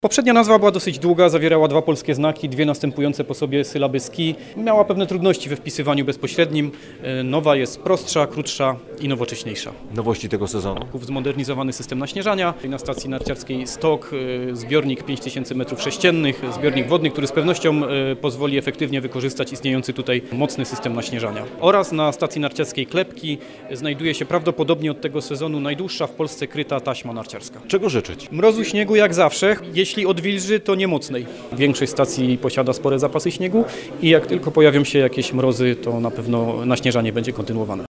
Poprzednia nazwa była dosyć długa, zawierała 2 polskie znaki, 2 następujące po sobie sylaby ski. Miała pewne trudności we wpisywaniu bezpośrednim. Nowa jest prostsza, krótsza i nowocześniejsza. Nowości tego sezonu. Zmodernizowany system naśnieżania. Na stacji narciarskiej Stok zbiornik 5000 m3, zbiornik wodny, który z pewnością pozwoli efektywnie wykorzystać istniejący tutaj mocny system naśnieżania. Oraz na stacji narciarskiej Klepki znajduje się prawdopodobnie od tego sezonu najdłuższa w Polsce kryta taśma narciarska. Czego życzyć? Mrozu, śniegu jak zawsze. Jeśli odwilży, to nie mocnej. Większość stacji posiada spore zapasy śniegu i jak tylko pojawią się jakieś mrozy, to na pewno naśnieżanie będzie kontynuowane.